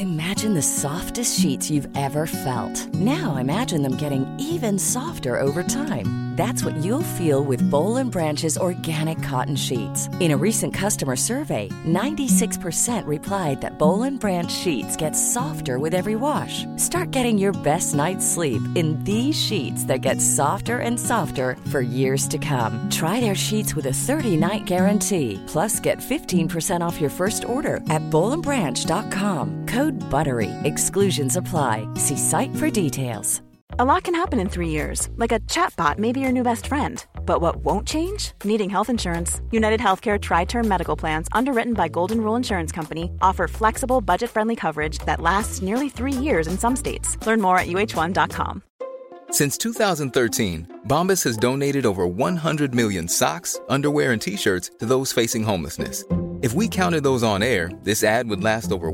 Imagine the softest sheets you've ever felt. Now imagine them getting even softer over time. That's what you'll feel with Boll & Branch's organic cotton sheets. In a recent customer survey, 96% replied that Boll & Branch sheets get softer with every wash. Start getting your best night's sleep in these sheets that get softer and softer for years to come. Try their sheets with a 30-night guarantee. Plus, get 15% off your first order at bollandbranch.com. Code BUTTERY. Exclusions apply. See site for details. A lot can happen in 3 years, like a chatbot may be your new best friend. But what won't change? Needing health insurance. United Healthcare Tri-Term Medical Plans, underwritten by Golden Rule Insurance Company, offer flexible, budget-friendly coverage that lasts nearly 3 years in some states. Learn more at uh1.com. Since 2013, Bombas has donated over 100 million socks, underwear, and T-shirts to those facing homelessness. If we counted those on air, this ad would last over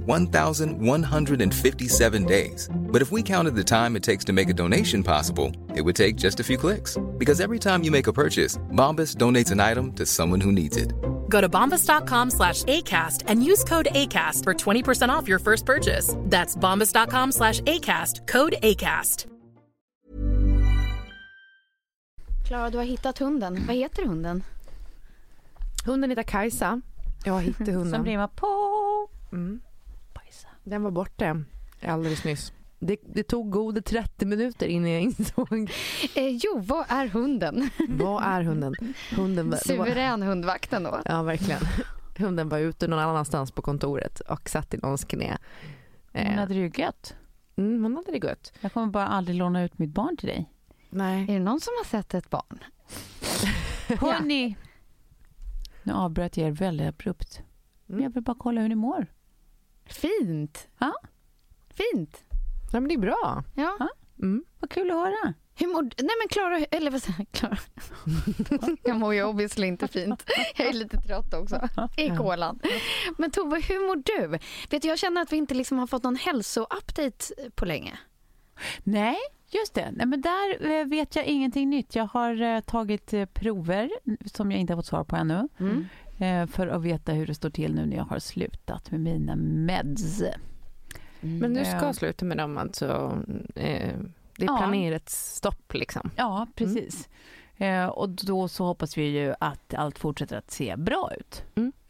1,157 days. But if we counted the time it takes to make a donation possible, it would take just a few clicks. Because every time you make a purchase, Bombas donates an item to someone who needs it. Go to bombas.com/ACAST and use code ACAST for 20% off your first purchase. That's bombas.com/ACAST, code ACAST. Klara, du har hittat hunden. Vad heter hunden? Hunden heter Kajsa. Jag hittade hunden. Som rimmar på. Den var borta alldeles nyss. Det tog goda 30 minuter innan jag insåg. Vad är hunden? Vad är hunden? Suverän hundvakten då. Ja, verkligen. Hunden var ute någon annanstans på kontoret och satt i någons knä. Hon hade det ju gött. Hon hade det gött. Jag kommer bara aldrig låna ut mitt barn till dig. Nej. Är det någon som har sett ett barn? Hörrni, nu avbröt jag er väldigt abrupt. Jag vill bara kolla hur ni mår. Fint. Ja. Fint. Ja, men det är bra. Ja. Vad kul att höra. Hur mår du? Nej men Klara, eller vad säger Klara? Jag mår ju obviously inte fint. Jag är lite trött också i kolan. Men Tove, hur mår du? Vet du, jag känner att vi inte liksom har fått någon hälso-update på länge. Nej, just det. Nej, men där vet jag ingenting nytt. Jag har tagit prover som jag inte har fått svar på ännu. För att veta hur det står till nu när jag har slutat med mina meds. Men du ska sluta med dem alltså. Det är planerat stopp liksom. Ja, precis. Och då så hoppas vi ju att allt fortsätter att se bra ut.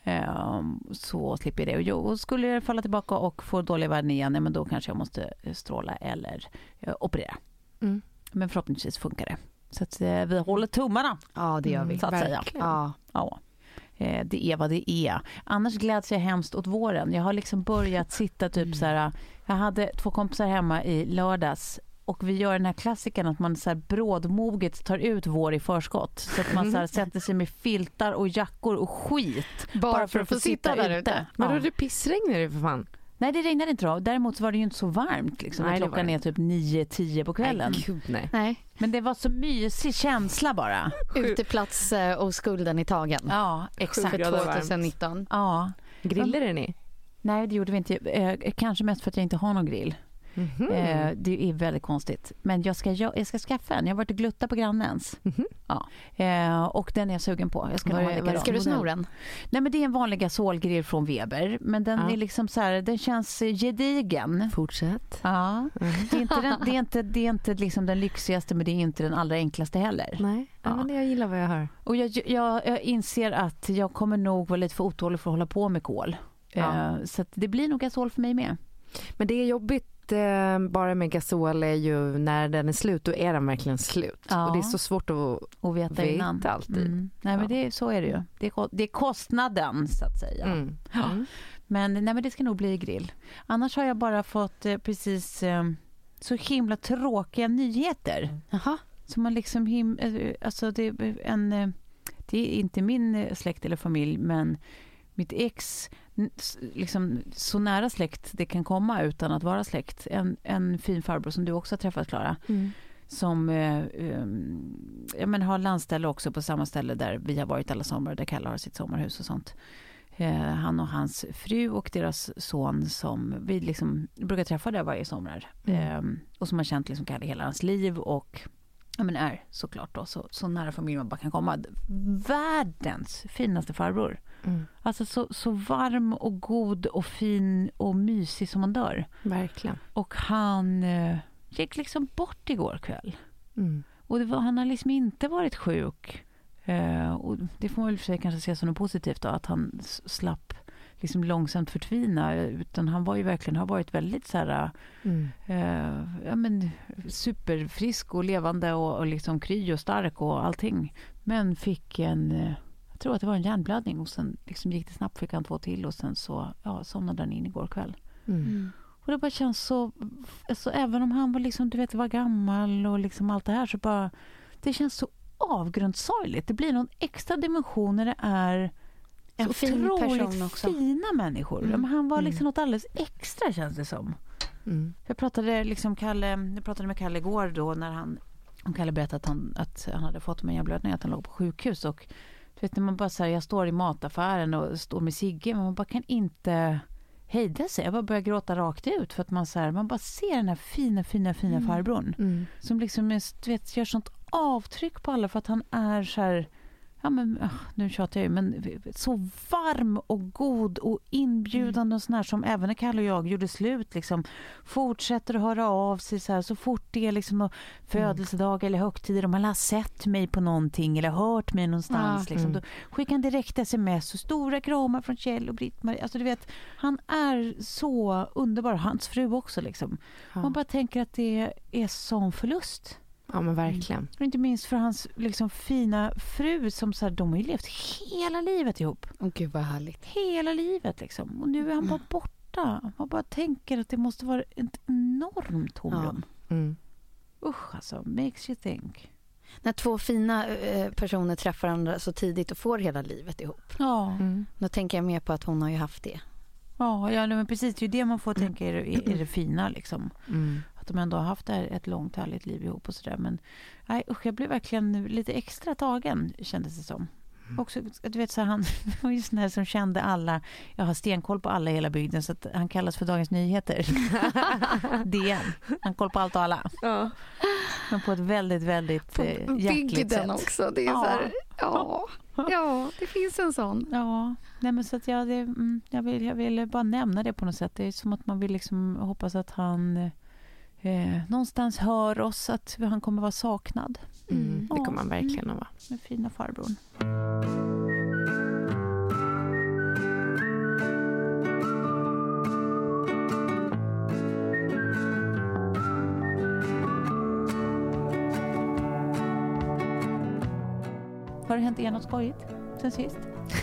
Så slipper jag det. Och skulle jag falla tillbaka och få dåliga värden igen, men då kanske jag måste stråla eller operera. Men förhoppningsvis funkar det. Så att vi håller tummarna. Ja, det gör vi. Så att säga. Ja. Det är vad det är. Annars gläds jag hemskt åt våren. Jag har liksom börjat sitta typ så här. Jag hade 2 kompisar hemma i lördags. Och vi gör den här klassiken att man så här brådmoget tar ut vår i förskott. Så att man så här sätter sig med filtar och jackor och skit. Bara för att få sitta där ute. Men då det pissregnar det för fan. Nej, det regnade inte då. Däremot var det ju inte så varmt. Liksom. Nej, klockan är typ 9-10 på kvällen. Nej. Men det var så mysig känsla bara. Uteplats och skulden i tagen. Ja, exakt. För 2019. Ja. Grillade ni? Nej, det gjorde vi inte. Kanske mest för att jag inte har någon grill. Det är väldigt konstigt. Men jag ska skaffa en. Jag har varit och glutta på grannens. Och den är jag sugen på. Jag ska du sno den? Nej, men det är en vanlig gasolgrill från Weber. Men den är liksom så här, den känns gedigen. Fortsätt. Ja. Det är inte liksom den lyxigaste, men det är inte den allra enklaste heller. Nej, men jag gillar vad jag hör. Och jag inser att jag kommer nog vara lite för otålig för att hålla på med kol. Så att det blir nog gasol för mig med. Men det är jobbigt bara med gasol är ju när den är slut, då är den verkligen slut. Och det är så svårt att veta innan. Alltid. Nej, men så är det ju. Det är kostnaden så att säga. Men det ska nog bli grill. Annars har jag bara fått precis så himla tråkiga nyheter. Så man liksom alltså det är inte min släkt eller familj, men mitt ex, liksom så nära släkt det kan komma utan att vara släkt. En fin farbror som du också har träffat, Klara. Som har landställe också på samma ställe där vi har varit alla sommar, där Kalle har sitt sommarhus och sånt. Han och hans fru och deras son som vi liksom brukar träffa där varje sommar. Och som har känt liksom Kalle hela hans liv och är såklart då så nära familj man bara kan komma. Världens finaste farbror. Alltså så varm och god och fin och mysig som man dör. Verkligen. Och han gick liksom bort igår kväll. Och han har liksom inte varit sjuk. Och det får man väl för sig kanske se som något positivt då, att han slapp liksom långsamt förtvina, utan han var ju verkligen, har varit väldigt så här superfrisk och levande och liksom kry och stark och allting, men fick jag tror att det var en hjärnblödning och sen liksom gick det snabbt, fick han 2 till och sen så somnade han in igår kväll. Och det bara känns så även om han var liksom, du vet, var gammal och liksom allt det här, så bara det känns så avgrundssorgligt. Det blir någon extra dimension när det är en fin person också. Fina människor. Men han var liksom något alldeles extra, känns det som. Jag pratade med Kalle igår då, när Kalle berättade att han hade fått en hjärnblödning, att han låg på sjukhus, och du vet, när man bara säger, jag står i mataffären och står med Sigge, men man bara kan inte hejda sig. Jag bara börjar gråta rakt ut, för att man bara ser den här fina farbrorn som liksom du vet, gör sånt avtryck på alla, för att han är så här, nu tjatar jag ju, men så varm och god och inbjudande och sån här, som även när Kalle och jag gjorde slut liksom, fortsätter att höra av sig så fort det är liksom födelsedag eller högtider, om han har sett mig på någonting eller hört mig någonstans liksom, då skickar han direkt sms och stora kramar från Kjell och Britt-Marie, alltså du vet, han är så underbar, hans fru också liksom. Man bara tänker att det är sån förlust. Ja, men verkligen. Och inte minst för hans liksom fina fru, som så här, de har ju levt hela livet ihop. Gud vad härligt. Hela livet liksom. Och nu är han bara borta. Man bara tänker att det måste vara ett enormt tomrum. Usch alltså, makes you think. När 2 fina personer träffar varandra så tidigt och får hela livet ihop. Ja. Då tänker jag mer på att hon har ju haft det. Ja, men precis, det är ju det man får tänka är det fina liksom. Att de ändå har haft ett långt härligt liv ihop och sådär. Men nej, usch, jag blev verkligen lite extra tagen, kändes det som. Också, du vet, så han var ju sån här som kände alla. Jag har stenkoll på alla i hela bygden, så att han kallas för Dagens Nyheter. DN. Han koll på allt och alla. Ja. Men på ett väldigt, väldigt hjärtligt sätt. Också. Det är så här, ja, det finns en sån. Ja, nej, men så att jag vill bara nämna det på något sätt. Det är som att man vill liksom hoppas att han någonstans hör oss, att han kommer vara saknad. Det kommer man verkligen att vara. Med fina farbrorn. Har det hänt något skojigt sen sist?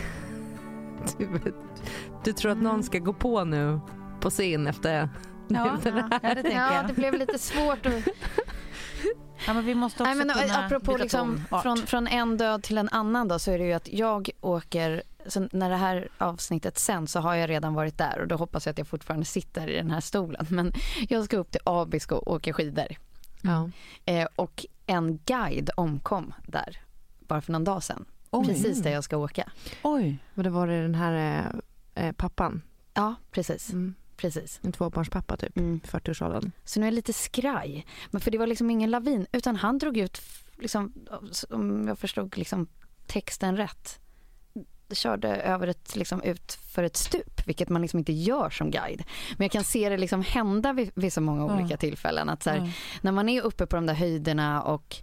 Du tror att någon ska gå på nu på scen efter... Ja, det tänker jag. Det blev lite svårt att... Ja, men vi måste också kunna apropå liksom, från en död till en annan då, så är det ju att jag åker, så när det här avsnittet sen, så har jag redan varit där, och då hoppas jag att jag fortfarande sitter i den här stolen, men jag ska upp till Abisko och åka skidor. Och en guide omkom där bara för någon dag sedan. Precis där jag ska åka. Oj, och det var det den här pappan? Ja, precis. Precis. En 2-barnspappa typ, 40-årsåldern. Så nu är jag lite skraj. Men för det var liksom ingen lavin, utan han drog ut, liksom, om jag förstod liksom texten rätt, körde över liksom ut för ett stup, vilket man liksom inte gör som guide. Men jag kan se det liksom hända vid så många olika tillfällen. Att så här, när man är uppe på de där höjderna och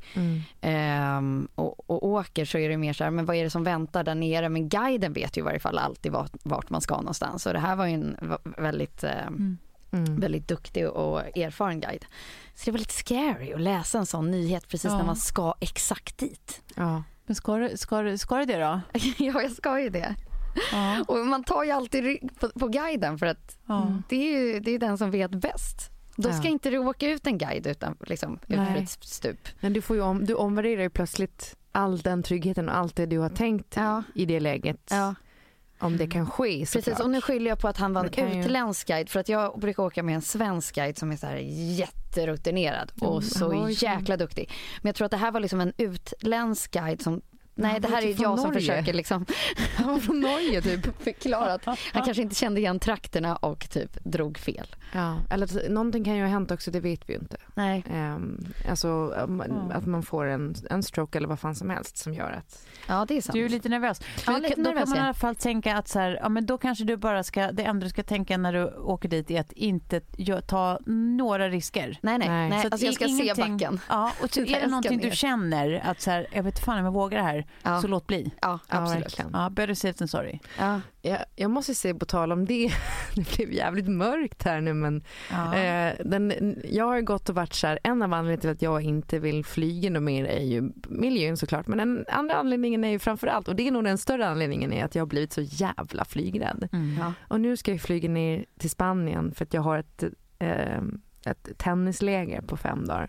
åker, så är det mer så här, men vad är det som väntar där nere? Men guiden vet ju i varje fall alltid vart man ska någonstans. Och det här var ju en väldigt väldigt duktig och erfaren guide. Så det var lite scary att läsa en sån nyhet precis när man ska exakt dit. Ja. Men ska du det då? Ja, jag ska ju det. Ja. Och man tar ju alltid på guiden, för att det är den som vet bäst. Då ska inte du åka ut en guide utan liksom ut för ett stup. Men du omvärderar ju plötsligt all den tryggheten och allt det du har tänkt i det läget. Ja. Om det kan ske. Precis, och nu skyller jag på att han var en utländsk guide, för att jag brukar åka med en svensk guide som är så här jätterutinerad och så jäkla duktig. Men jag tror att det här var liksom en utländsk guide som... Nej, det här är jag som försöker liksom... Han var från Norge typ. Förklara att han kanske inte kände igen trakterna och typ drog fel. Ja, eller någonting kan ju ha hänt också, det vet vi ju inte. Nej. Alltså att man får en stroke eller vad fan som helst som gör att... Ja, det är sant. Du är lite nervös. Ja, Då kan man i ja. alla fall tänka att så här, ja, men då kanske du bara ska, det enda du ska tänka när du åker dit är att inte ta några risker. Nej. Så att alltså jag ska se backen. Ja, och så är det någonting du känner att så här, jag vet fan om jag vågar det här, så låt bli. Ja, absolut. Ja, better safe than sorry. Ja. Jag måste säga på tal om det, det blev jävligt mörkt här nu, men jag har gått och varit så här, en av anledningarna till att jag inte vill flyga något mer är ju miljön såklart, men den andra anledningen är ju framförallt, och det är nog den större anledningen, är att jag har blivit så jävla flygrädd. Och nu ska jag flyga ner till Spanien för att jag har ett tennisläger på 5 dagar.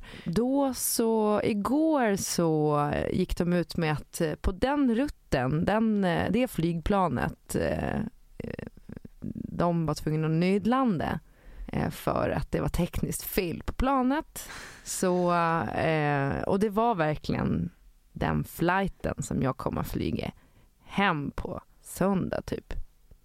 Igår så gick de ut med att på den rutten, det flygplanet, de var tvungna att nödlanda för att det var tekniskt fel på planet. Och det var verkligen den flighten som jag kommer att flyga hem på söndag typ.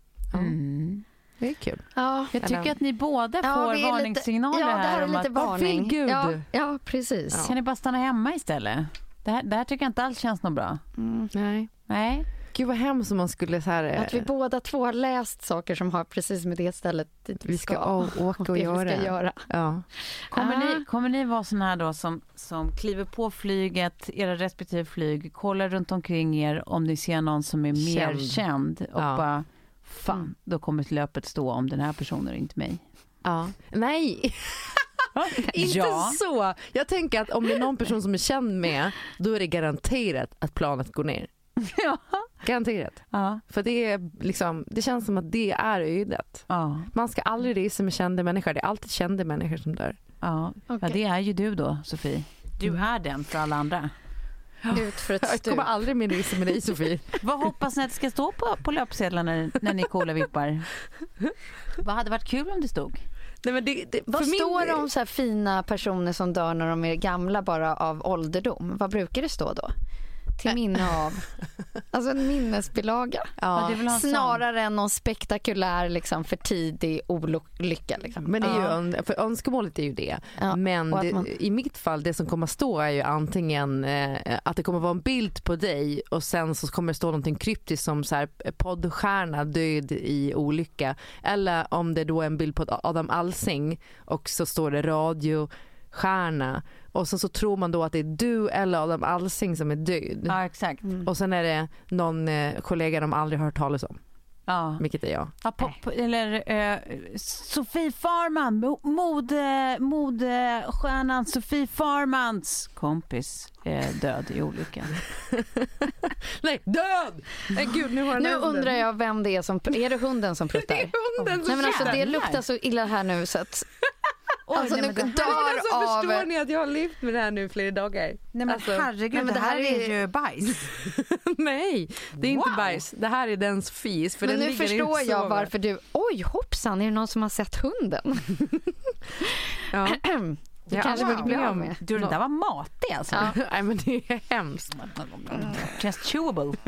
Det är kul. Ja. Jag tycker att ni båda får varningssignaler här. Ja, det här är lite varning. Gud. Ja, precis. Kan ni bara stanna hemma istället? Det här tycker jag inte alls känns något bra. Nej. Gud vad hemskt om man skulle så här... Att vi båda två har läst saker som har precis med det stället dit vi ska åka och göra. Ja. Kommer ni vara såna här då som kliver på flyget, era respektive flyg, kollar runt omkring er om ni ser någon som är mer känd och bara fan, då kommer löpet stå om den här personen och inte mig. Ja. Nej. Inte så. Jag tänker att om det är någon person som är känd med, då är det garanterat att planet går ner. Ja. Garanterat. Ja. För det är liksom, det känns som att det är ödet. Ja. Man ska aldrig resa med kända människor. Det är alltid kända människor som dör. Ja. Okay. Ja, det är ju du då, Sofie. Du är den för alla andra. Ut för ett jag kommer aldrig mer resa med dig, Sofie. Vad hoppas ni att det ska stå på löpsedlarna när ni coola vippar? Vad hade varit kul om det stod? Nej, men vad står det om så här fina personer som dör när de är gamla bara av ålderdom? Vad brukar det stå då? Till minne av. Alltså en minnesbilaga. Ja. Snarare än någon spektakulär liksom, för tidig olycka. Liksom. Men det är ju, för önskemålet är ju det. Ja. Men i mitt fall, det som kommer att stå är ju antingen att det kommer att vara en bild på dig och sen så kommer det stå någonting kryptiskt som så här, poddstjärna död i olycka. Eller om det då är en bild på Adam Alsing och så står det radiostjärna. Och så tror man då att det är du eller Adam Alsing som är död. Ja, exakt. Och sen är det någon kollega de aldrig hört talas om. Ja. Vilket är jag. Ja, eller Sofie Farman, modestjärnan Sofie Farmans kompis är död i olyckan. Nej, död! Nej, gud, nu undrar jag vem det är som... Är det hunden som pruttar? Det är hunden som alltså, det luktar så illa här nu så att... Alltså, förstår ni att jag har levt med det här nu flera dagar? Nej, men herregud, men det här är ju bajs. Nej, det är inte bajs. Det här är dens fis. För men den nu förstår jag varför du... Oj, hoppsan, är det någon som har sett hunden? Ja. Det kanske vill bli av med. Du, det där var matig alltså. Ja. Nej, men det är hemskt. Just chewable.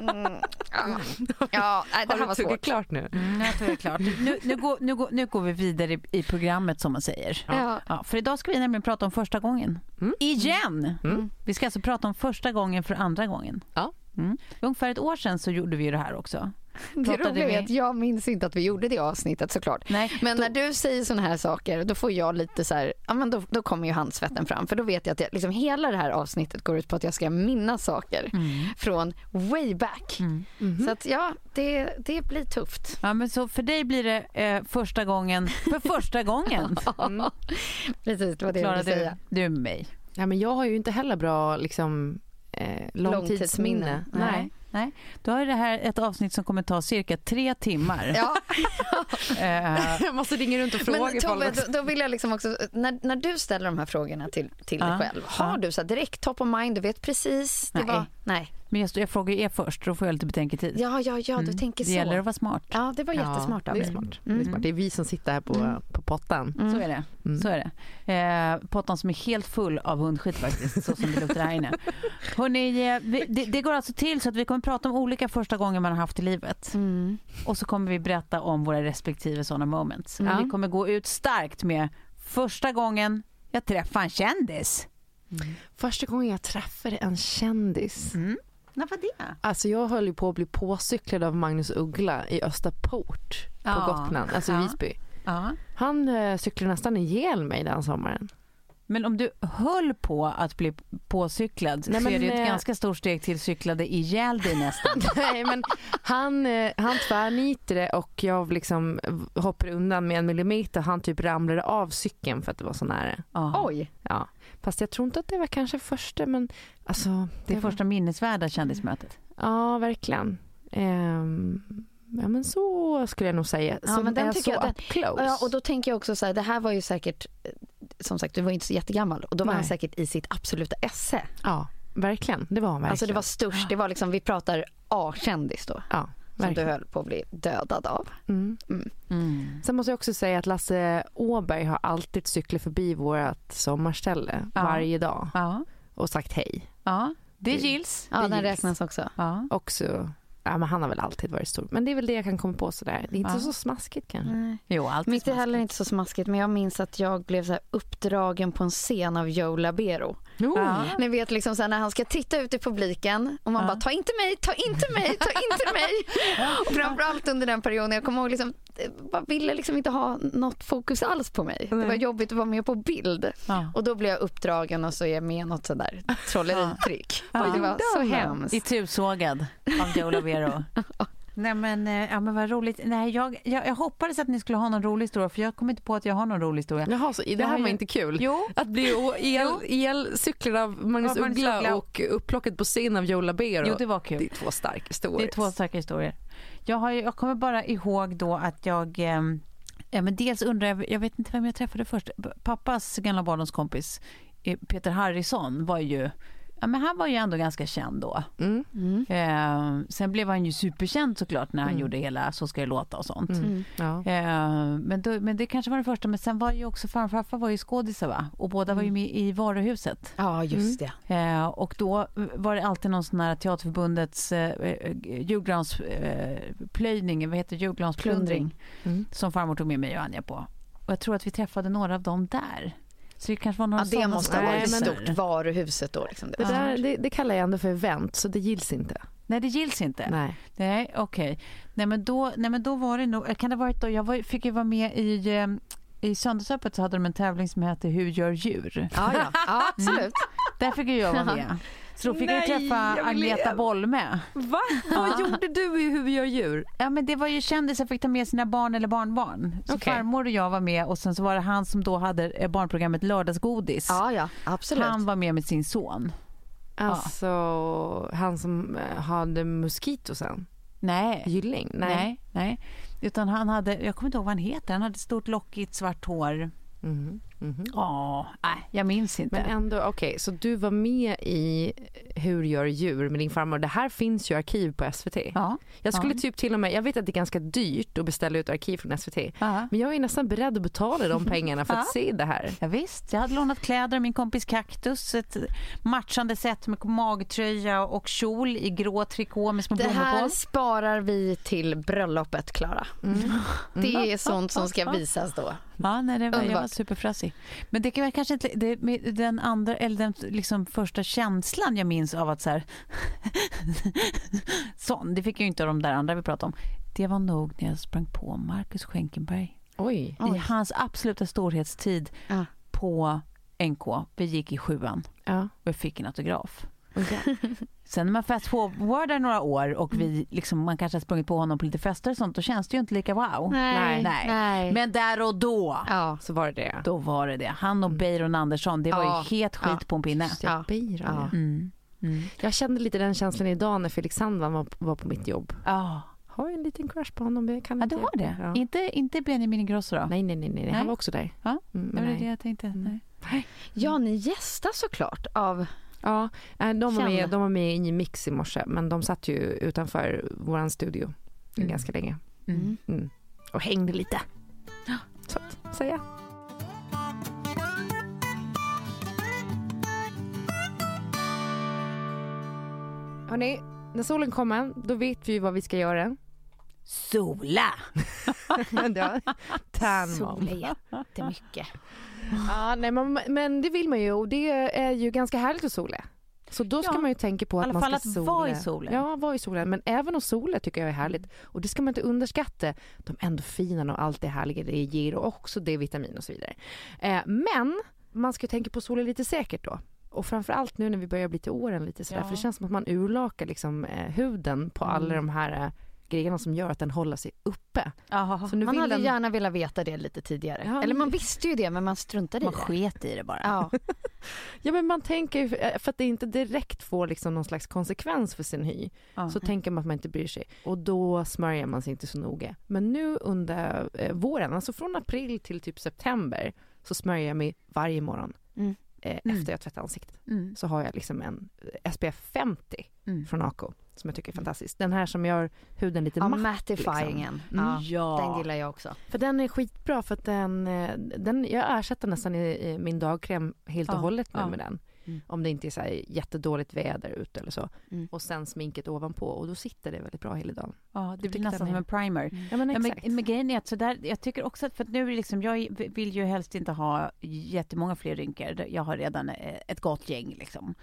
Ja, det här var svårt. Klart nu. Jag tror det är klart. Nu går vi vidare i programmet som man säger. Ja, för idag ska vi nämligen prata om första gången. Igen! Vi ska alltså prata om första gången för andra gången. Ja. Ungefär ett år sedan så gjorde vi ju det här också. Det roliga är att jag minns inte att vi gjorde det avsnittet såklart. Nej, men när du säger såna här saker då får jag lite så här, ja men då kommer ju handsvetten fram för då vet jag att liksom hela det här avsnittet går ut på att jag ska minnas saker från way back. Så att ja, det blir tufft. Ja, men så för dig blir det första gången för första gången. Precis, det var det jag ville säga. Du med mig. Ja, men jag har ju inte heller bra liksom långtidsminne. Nej. Då är det här ett avsnitt som kommer ta cirka 3 timmar. Ja. Jag måste ringa runt och fråga. Men Tove, då vill jag liksom också, när du ställer de här frågorna till dig själv, har du så här direkt top of mind, du vet precis nej. Men jag frågar er först, då får jag lite betänketid. Ja, du tänker så. Det gäller att vara smart. Ja, det var jättesmart av det är smart. Det är smart. Det är vi som sitter här på pottan. Så är det. Så är det. Pottan som är helt full av hundskit faktiskt, så som det luktar här inne. Hörrni, det går alltså till så att vi kommer prata om olika första gånger man har haft i livet. Och så kommer vi berätta om våra respektive sådana moments. Vi kommer gå ut starkt med första gången jag träffade en kändis. Första gången jag träffade en kändis. När var det? Alltså jag höll ju på att bli påcyklad av Magnus Uggla i Österport på Gotland, alltså i Visby. Ja. Han cyklade nästan ihjäl mig den sommaren. Men om du höll på att bli påcyklad så är det ett ganska stort steg till cyklade ihjäl dig nästan. Nej, men han tvärnitade och jag liksom hoppade undan med 1 millimeter. Han typ ramlade av cykeln för att det var så nära. Oj. Ja. Fast jag tror inte att det var kanske första, men alltså... Det första minnesvärda kändismötet. Ja, verkligen. Ja, men så skulle jag nog säga. Ja, men den tycker jag, up close. Ja, och då tänker jag också så här, det här var ju säkert, som sagt, du var inte så jättegammal. Och då var han säkert i sitt absoluta esse. Ja, verkligen. Det var han verkligen. Alltså det var störst, det var liksom, vi pratar A-kändis då. Ja, verkligen. Som du höll på att bli dödad av. Sen måste jag också säga att Lasse Åberg har alltid cyklat förbi vårt sommarställe varje dag. Och sagt hej. Ja, det gills. Ja, den räknas också. Ja. Också... Ja, men han har väl alltid varit stor. Men det är väl det jag kan komma på sådär. Det är inte så smaskigt kanske. Nej. Jo, alltid mitt är heller inte så smaskigt. Men jag minns att jag blev så här uppdragen på en scen av Joe Labero. Ni vet liksom så här, när han ska titta ut i publiken och man bara, ta inte mig, ta inte mig, ta inte mig. Och framförallt under den perioden, jag kommer ihåg liksom, jag ville liksom inte ha något fokus alls på mig. Det var jobbigt att vara med på bild. Och då blev jag uppdragen och så är jag med något sådär trolleritrick. Och det var så hemskt. I tusågad av Joe Labero. Nej, men vad roligt. Nej, jag hoppades att ni skulle ha någon rolig historia, för jag kom inte på att jag har någon rolig historia. Jaha, så det här var inte kul. Jo. Att bli elcyklad av Magnus Uggla och upplocket på scen av Joe Labero. Jo, det var kul. Det är 2 starka historier. Det är 2 starka historier. Jag kommer bara ihåg då att jag... men dels undrar jag vet inte vem jag träffade först. Pappas gamla barndomskompis Peter Harrison var ju... Ja, men han var ju ändå ganska känd då. Sen blev han ju superkänd såklart när han gjorde hela Så ska det låta och sånt. Ja. Men det kanske var det första. Men sen var ju också farfar var ju skådisar, va? Och båda var ju med i Varuhuset. Ja, just det. Och då var det alltid någon sån här Teaterförbundets julgransplöjning, vad heter julgransplundring, som farmor tog med mig och Anja på. Och jag tror att vi träffade några av dem där. Så det kanske var några det måste ha varit men stort, Varuhuset då liksom. Det kallar jag ändå för event, så det gills inte. Nej, det gills inte. Nej, okej. Nej, men då var det nog, kan det varit då fick ju vara med i Söndagsöppet, så hade de en tävling som heter Hur gör djur? Ja, absolut. Där fick jag vara med. Så då fick jag träffa Agneta Bolme. Va? Vad gjorde du i Hur vi gör djur? Ja, men det var ju kändis som fick ta med sina barn eller barnbarn. Så farmor och jag var med, och sen så var det han som då hade barnprogrammet Lördagsgodis. Ja, absolut. Han var med sin son. Alltså, han som hade moskitosen? Nej. Gylling? Nej. Utan han hade, jag kommer inte ihåg vad han heter. Han hade stort lockigt svart hår. Nej, jag minns inte. Men ändå, okej, så du var med i Hur gör djur med din farmor. Det här finns ju arkiv på SVT. Ja. Jag skulle typ till och med, jag vet att det är ganska dyrt att beställa ut arkiv från SVT. Men jag är nästan beredd att betala de pengarna för att se det här. Ja, visst, jag hade lånat kläder av min kompis Kaktus. Ett matchande set med magtröja och kjol i grå trikå med små blommor på. Det här sparar vi till bröllopet, Klara. Det är sånt som ska visas då. Ja, nej, jag var superfrassig. Men det kan väl kanske inte den andra, eller den liksom första känslan jag minns av att så här sån, det fick jag ju inte av de där andra vi pratade om. Det var nog när jag sprang på Marcus Schenkenberg. Oj. I hans absoluta storhetstid på NK. Vi gick i 7:an. Och jag fick en autograf. Sen när man fast forwardar några år och vi liksom, man kanske har sprungit på honom på lite fester och sånt, då känns det ju inte lika wow. Nej. Men där och då så var det. Då var det. Han och Beiron Andersson, det var ju helt skit på en pinne. Jag kände lite den känslan idag när Felix Sandman var på mitt jobb. Har en liten crush på honom. Du har det? Ja. Inte Benjamin Ingrosso då? Nej. Han var också där. Ja, det var det jag tänkte. Nej. Ja, ni gästar såklart av... Ja, de var med i Mix i morse, men de satt ju utanför våran studio ganska länge. Och hängde lite. Så att säga. Hörrni, när solen kommer, då vet vi vad vi ska göra. sola. Sola jättemycket. Ja, nej, men det vill man ju, och det är ju ganska härligt att sola. Så då ska man ju tänka på att man ska att sola. vara i solen. Ja, vara i solen. Men även att sola tycker jag är härligt. Och det ska man inte underskatta. De endorfinerna och allt det härliga det ger, och också D-vitamin och så vidare. Men man ska tänka på solen lite säkert då. Och framförallt nu när vi börjar bli till åren lite sådär. För det känns som att man urlakar liksom, huden på alla de här grejerna som gör att den håller sig uppe. Så nu man hade gärna velat veta det lite tidigare. Ja, eller man visste ju det, men man struntade i det. Man sket i det bara. Ja. Ja, men man tänker, för att det inte direkt får liksom någon slags konsekvens för sin hy, så tänker man att man inte bryr sig. Och då smörjer man sig inte så noga. Men nu under våren, alltså från april till typ september, så smörjer jag mig varje morgon. Efter jag tvättar ansiktet. Så har jag liksom en SPF 50 från Ako som jag tycker är fantastisk. Den här som gör huden lite matt. Mattifyingen. Liksom. Den gillar jag också. För den är skitbra, för att den jag ersätter nästan i min dagkräm helt och hållet nu med den. Om det inte är så här jättedåligt väder ute eller så. Och sen sminket ovanpå, och då sitter det väldigt bra hela dagen. Ja, det blir nästan som en primer. Ja, men exakt. Men grejen är att så där, jag tycker också att, för att nu liksom, jag vill ju helst inte ha jättemånga fler rynkor. Jag har redan ett gott gäng liksom.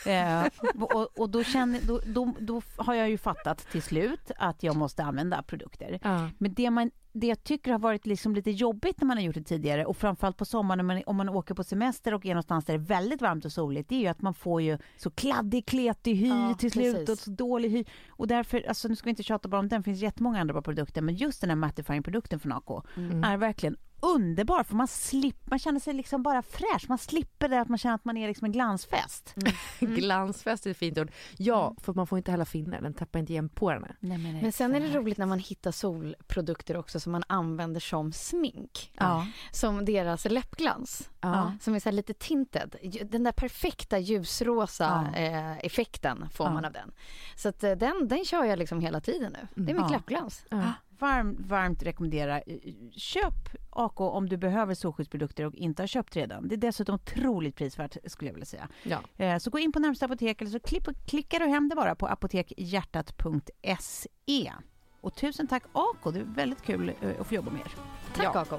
Och då har jag ju fattat till slut att jag måste använda produkter. Men det jag tycker har varit liksom lite jobbigt när man har gjort det tidigare, och framförallt på sommaren om man åker på semester och är någonstans där det är väldigt varmt och soligt, det är ju att man får ju så kladdig, kletig hy till slut, och så dålig hy. Och därför, alltså nu ska vi inte tjata bara om den, finns jättemånga andra bra produkter, men just den här mattifying-produkten från Ako är verkligen underbar, för man känner sig liksom bara fräsch. Man slipper det att man känner att man är liksom en glansfest. Glansfest är ett fint ord. Ja, för man får inte heller finna, den tappar inte igen på den. Men sen är det roligt när man hittar solprodukter också som man använder som smink. Som deras läppglans. Som är så här lite tinted. Den där perfekta ljusrosa effekten får man av den. Så att den kör jag liksom hela tiden nu. Det är mitt läppglans. Varmt rekommendera. Köp Ako om du behöver solskyddsprodukter och inte har köpt redan. Det är dessutom otroligt prisvärt, skulle jag vilja säga. Så gå in på närmsta apotek, eller så klickar du hem det bara på apotekhjärtat.se. Och tusen tack Ako, det är väldigt kul att få jobba med er. Tack Ako.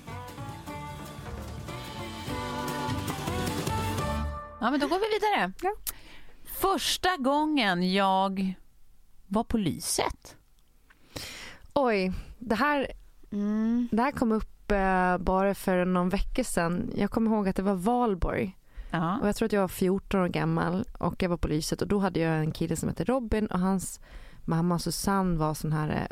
Ja, men då går vi vidare. Första gången jag var på Lyset. Oj, det här kom upp bara för någon vecka sedan. Jag kommer ihåg att det var valborg. Och jag tror att jag var 14 år gammal och jag var på Lyset, och då hade jag en kille som heter Robin, och hans mamma Susanne var sån här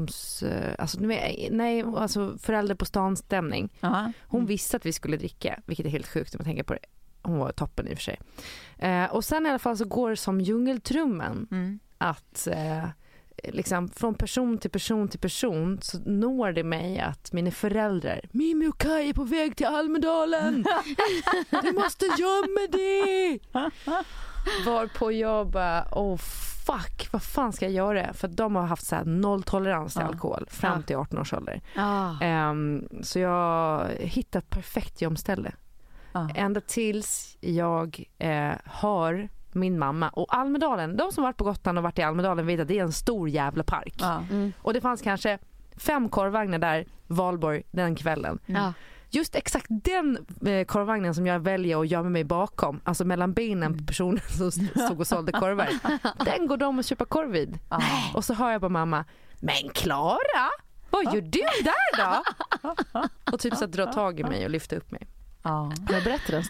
alltså förälder på stan-stämning. Hon visste att vi skulle dricka, vilket är helt sjukt om man tänker på det. Hon var toppen i och för sig. Och sen i alla fall så går det som djungeltrummen att liksom från person till person till person så når det mig att mina föräldrar, Mimi och Kaj är på väg till Almedalen. Du måste gömma dig. Varpå jag bara, fuck, vad fan ska jag göra? För de har haft så här nolltolerans till alkohol fram till 18 års ålder. Så jag hittade ett perfekt gömställe. Ända tills jag har min mamma. Och Almedalen, de som varit på Gotland och varit i Almedalen vet att det är en stor jävla park. Och det fanns kanske 5 korvvagnar där valborg den kvällen. Just exakt den korvvagnen som jag väljer att gömma mig bakom, alltså mellan benen på personen som stod och sålde korvar, den går de och köpa korv vid. Och så hör jag på mamma, men Klara, vad gör du där då? Och typ så att dra tag i mig och lyfta upp mig. Jag berättar den.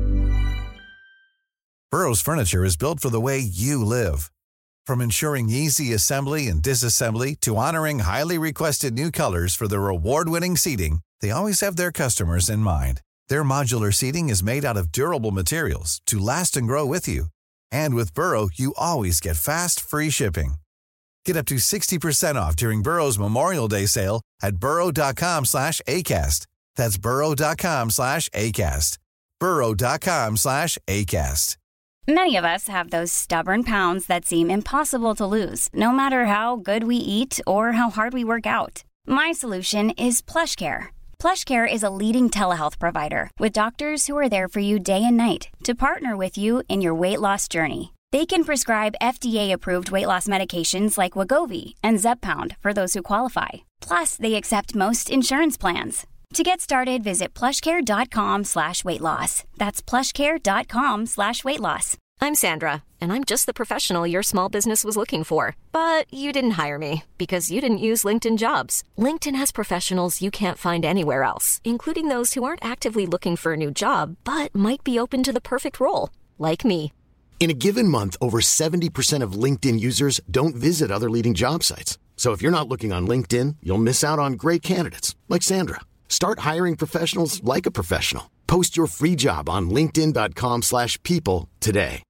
Burrow's furniture is built for the way you live. From ensuring easy assembly and disassembly to honoring highly requested new colors for their award-winning seating, they always have their customers in mind. Their modular seating is made out of durable materials to last and grow with you. And with Burrow, you always get fast, free shipping. Get up to 60% off during Burrow's Memorial Day sale at burrow.com/ACAST. That's burrow.com/ACAST. burrow.com/ACAST. Many of us have those stubborn pounds that seem impossible to lose, no matter how good we eat or how hard we work out. My solution is PlushCare. PlushCare is a leading telehealth provider with doctors who are there for you day and night to partner with you in your weight loss journey. They can prescribe FDA-approved weight loss medications like Wegovy and Zepbound for those who qualify. Plus, they accept most insurance plans. To get started, visit plushcare.com/weightloss. That's plushcare.com/weightloss. I'm Sandra, and I'm just the professional your small business was looking for. But you didn't hire me because you didn't use LinkedIn Jobs. LinkedIn has professionals you can't find anywhere else, including those who aren't actively looking for a new job, but might be open to the perfect role, like me. In a given month, over 70% of LinkedIn users don't visit other leading job sites. So if you're not looking on LinkedIn, you'll miss out on great candidates like Sandra. Start hiring professionals like a professional. Post your free job on linkedin.com/people today.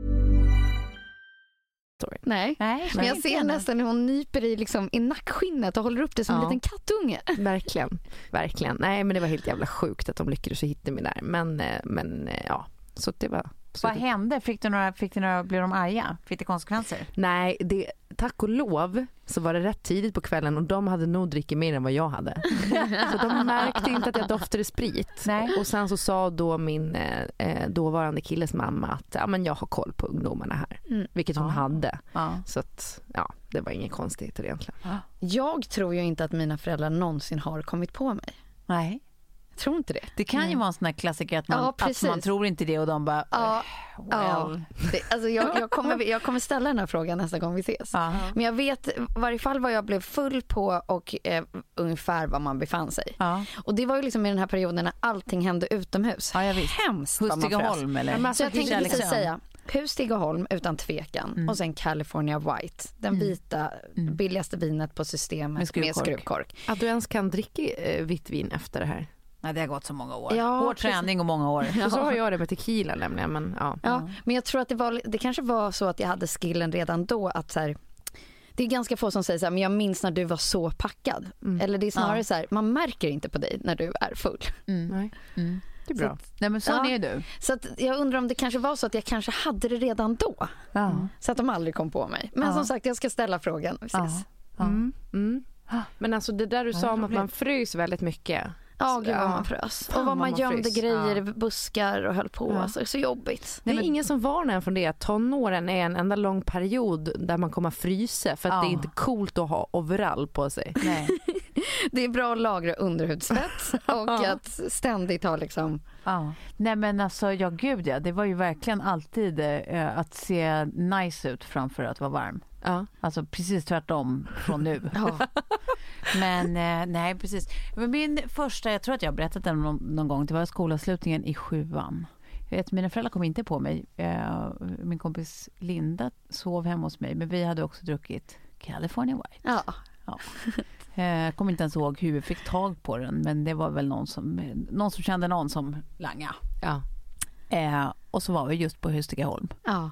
Nej, men jag ser nästan hur hon nyper i nackskinnet och håller upp det som en liten kattunge. Verkligen. Nej, men det var helt jävla sjukt att de lyckades hitta mig där. Men ja, så det var... Vad hände? Blev de arga? Fick det konsekvenser? Nej, tack och lov så var det rätt tidigt på kvällen och de hade nog drickit mer än vad jag hade. Så de märkte inte att jag doftade sprit. Nej. Och sen så sa då min dåvarande killes mamma att men jag har koll på ungdomarna här. Vilket hon hade. Så att det var inget konstigt egentligen. Jag tror ju inte att mina föräldrar någonsin har kommit på mig. Nej. Jag tror inte det. Det kan ju vara en sån här klassiker att man tror inte det och de bara jag kommer ställa den här frågan nästa gång vi ses. Men jag vet i varje fall vad jag blev full på och ungefär var man befann sig. Och det var ju liksom i den här perioden när allting hände utomhus. Ja, visst. Hemskt vad man Stigaholm eller? Så jag tänkte precis säga hus Stigaholm utan tvekan och sen California White, den vita billigaste vinet på systemet med skruvkork. Att du ens kan dricka vitt vin efter det här. Nej, det har gått så många år. Hård träning och många år. Och så har jag det med tequila nämligen. Men jag tror att det kanske var så att jag hade skillen redan då att så här, det är ganska få som säger så här, men jag minns när du var så packad. Eller det är snarare så här, man märker inte på dig när du är full. Nej. Det är bra. Nej, men så är du. Så att jag undrar om det kanske var så att jag kanske hade det redan då. Så att de aldrig kom på mig. Men som sagt, jag ska ställa frågan. Men alltså det där du sa om att man frös väldigt mycket. Ja, gud vad man frös. Och vad man gömde grejer i buskar och höll på. Alltså, så jobbigt. Det är ingen som varnar från det. Tonåren är en enda lång period där man kommer frysa. För att det är inte coolt att ha overall på sig. Nej. Det är bra att lagra underhudsfett och att ständigt ha liksom... Nej men alltså, det var ju verkligen alltid att se nice ut framför att vara varm. Alltså precis tvärtom från nu. Men nej, precis. Men min första, jag tror att jag har berättat den någon gång, det var skolavslutningen i 7:an. Jag vet, mina föräldrar kom inte på mig. Min kompis Linda sov hemma hos mig, men vi hade också druckit California White. Jag kommer inte ens ihåg hur vi fick tag på den, men det var väl någon som kände någon som langa. Och så var vi just på Stigaholm.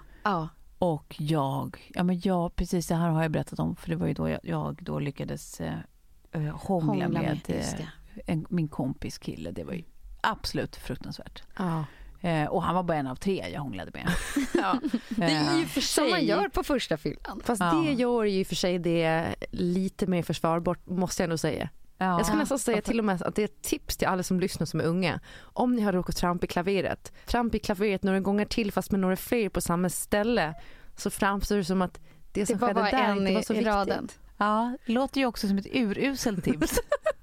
Och jag precis det här har jag berättat om, för det var ju då jag då lyckades hångla med min kompis kille. Det var ju absolut fruktansvärt. Och han var bara en av 3 jag hånglade med. Det är ju för sig som man gör på första fyllan. Fast det gör ju för sig det lite mer försvarbart, måste jag nog säga. Jag skulle nästan säga till och med att det är ett tips till alla som lyssnar som är unga. Om ni har råkat trampa i klaveret några gånger till fast med några fler på samma ställe, så framstår det som att det som skedde där inte var så viktigt. Raden. Ja, det låter ju också som ett uruselt tips.